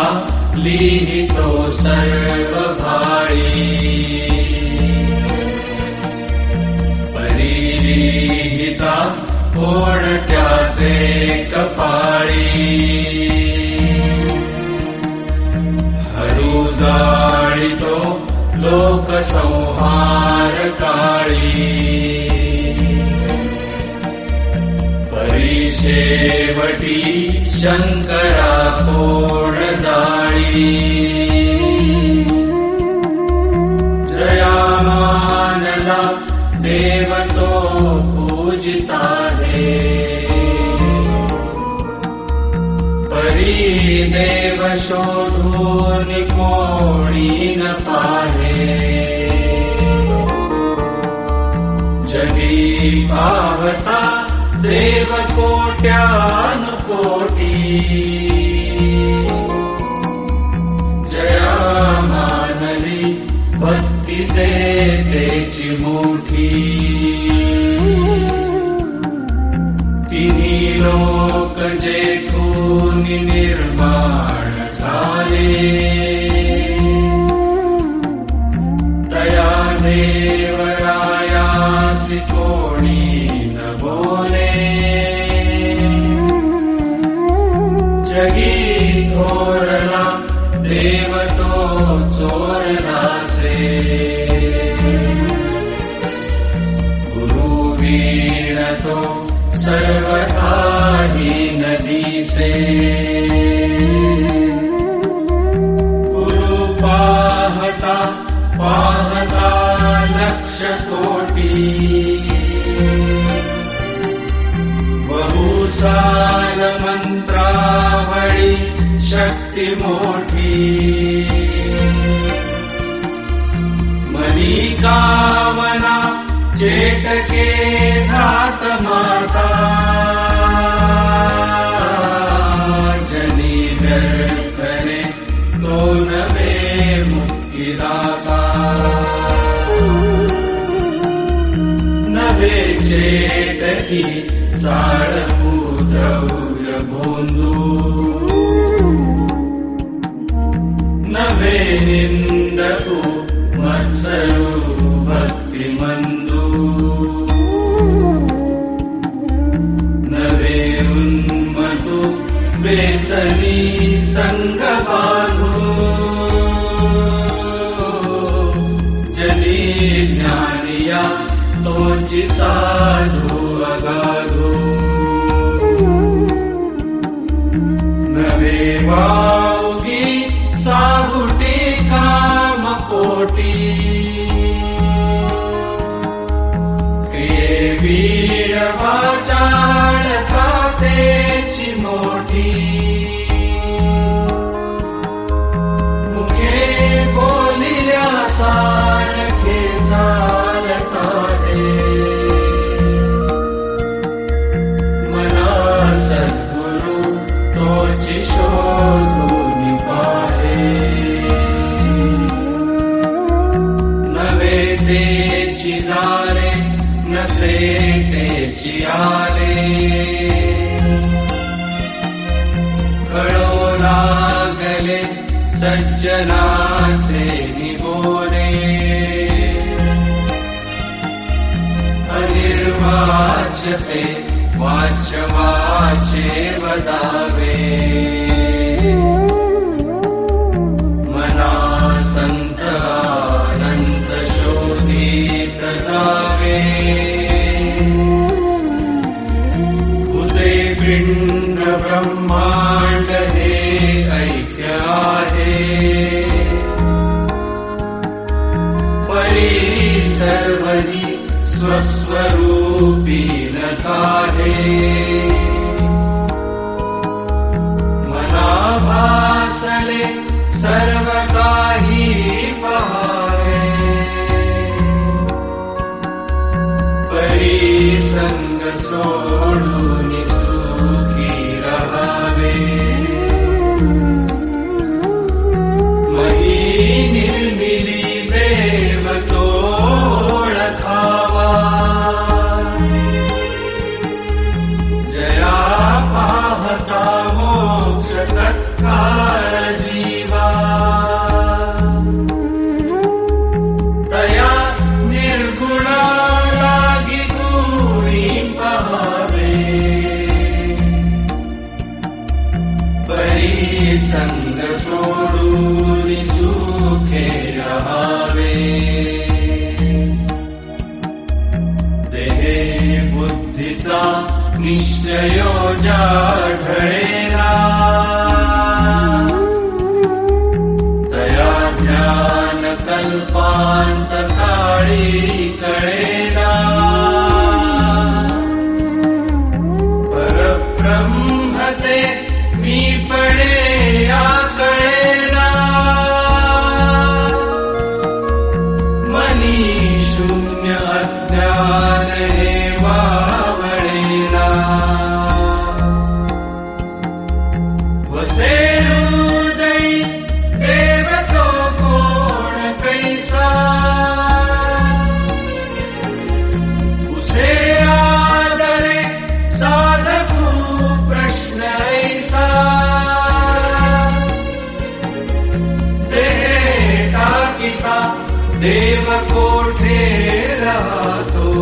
लिहितो सर्व भाळी परिलिहिता कोणत्याचे कपाळी हरू जाळितो लोकसंहार काळी परिशेवटी शंकरा कोण जाळी जया मानला देव तो पूजिता है परी देव शोधून कोणी न पाहे जगी पाहता देव कोट्यानुकोटी जया मानली भक्तीचे तेची मोठी तिन्ही लोक जेथून निर्माण झाले तया देवरायासी कोणी न बोले जगी थोरला देव तो चोरलासे गुरुवीण तो सर्वथाही नदीसे गुरु पाहता पाहता लक्ष कोटी बहुसार मंत्रावळी शक्ती मोठी मनी कामना चेटके धात माता जनी व्यर्थने तो नवे मुक्तिदाता नवे चेटकी चाळपू द्रव्य भोंदू नवे निंदकू मत्सरू भक्तिमंदू नवे उन्मतू बेसनी संग बाधू जनी ज्ञानिया तोची साधू अगाधू नवे वाऊगी साहुटी काम कोटी क्रिये वीर वाचाळता तेची मोठी मुखे बोलिल्या सारखे चालता हे मना सद्गुरु तोची शोधून पाहे नवे तेची जारे नसे तेची आले कळो लागले सज्जनाचे निबोले अनिर्वाच्य ते वाच्य वाचे वदावे मना संत अनंत शोधित जावे उदय पिंड ब्रह्मांड हे ऐक्य आहे परी सर्वही स्वस्वरूपी नसाहे मना भासले सर्व काही पहावे परी संग सोडून सुखी रहावे मही निर्मिली देव तो ओळखावा जया पाहता मोक्ष तत्काळ सोडून सुखे रहावे. देहे बुद्धीचा निश्चयो जाढळेला, तया ज्ञान कल्पांत काळी कळेला. परब्रह्म ते मी पणे या कळेला. मनी शून्य अज्ञान हे वावळेला. वसे हृदयी देव तो कोण कैसा, उसे आदरे साधकू प्रश्न ऐसा. देहे टाकिता देव कोठे राहतो,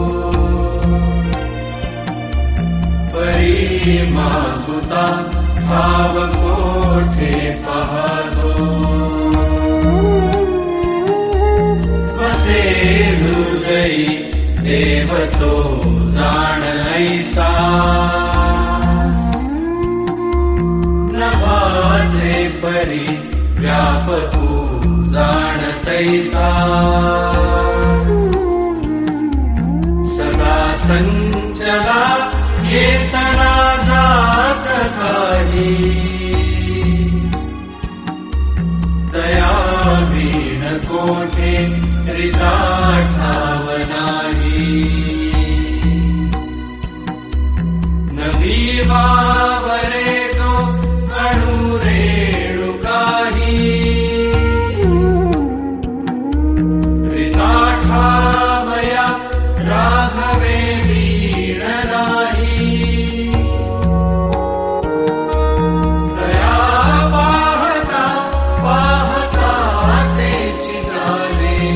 परी मागुता भाव कोठे पाहतो. वसे हृदयी देव तो जाण ऐसा, नभाचे परी व्यापकू जाण तैसा. सदा संचला येतना जात काही, तया वीण कोठे रिता ठाव नाही. नदी वावरे जो अणु रेणु काही, रिता ठावया राघवे वीण नाही. तया पाहता पाहता तेची झाले,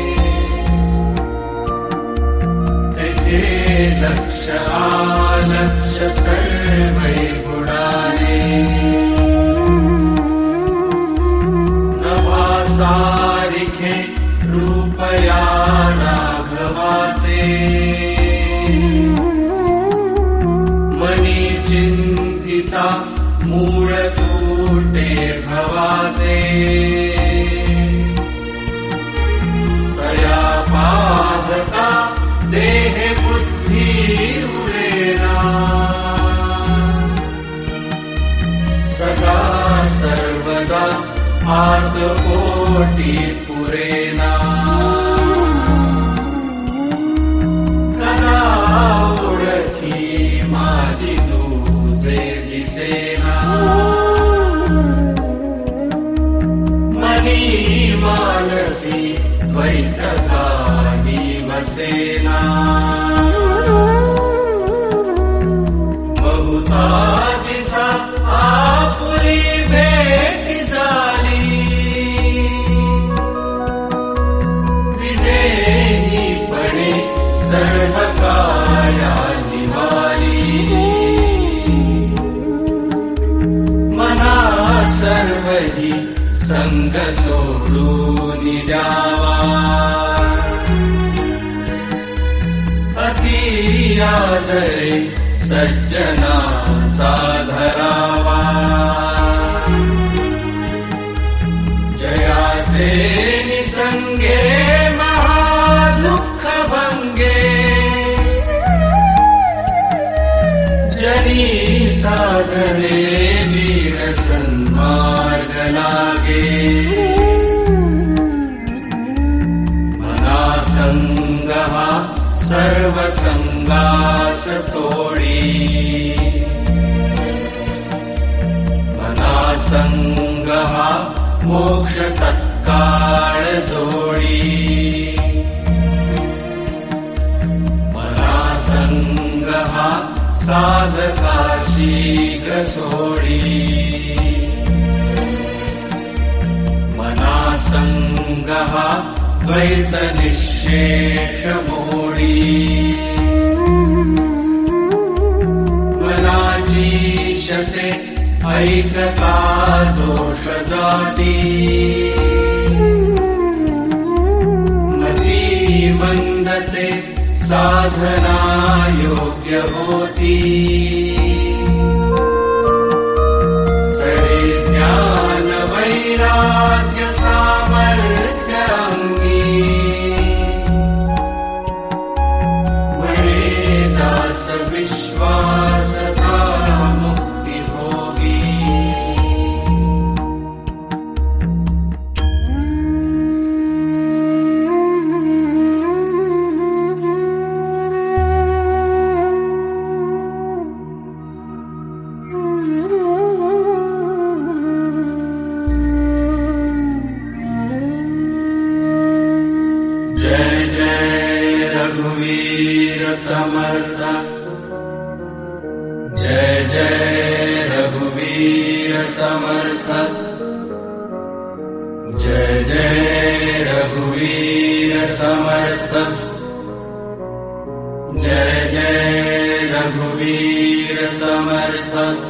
तेथे लक्ष आलक्ष सर्वै बुडाले. नभासारिखे रूपया राघवाचे, मनी चिंतिता मूळ तूटे भवाचे. तया पाहता देहे बुद्धी उरेना, सदा सर्वदा आत पोटी पुरेना. कदा ओळखी माझी तुझे दिसेना, मनी मानसी द्वैत काही वसेना. बहुता दिसा आपुरी भेट झाली, विधेहीपणे सर्व काया निवाली. मना सर्वही संग सोडून द्यावा, अति आदरे सज्जनाचा धरावा. जयाचे निसंगे महादुःख भंगे, जनी साधने वीर सन्मार्ग लागे. मना संग हा सर्व संगास तोडी, मना संग हा मोक्ष तत्काळ जोडी. मना संग हा साधकाशी सोडी. मना संग हा द्वैत निःशेष मोडी. मनाची शते ऐकता दोष जाती मती मंदते साधना योग्य होती चढे ज्ञान वैराग्य सामर्थ्य अंगी म्हणे दास विश्वासता मुक्ती भोगी जय जय रघुवीर समर्थ जय जय रघुवीर समर्थ जय जय रघुवीर समर्थ जय जय रघुवीर समर्थ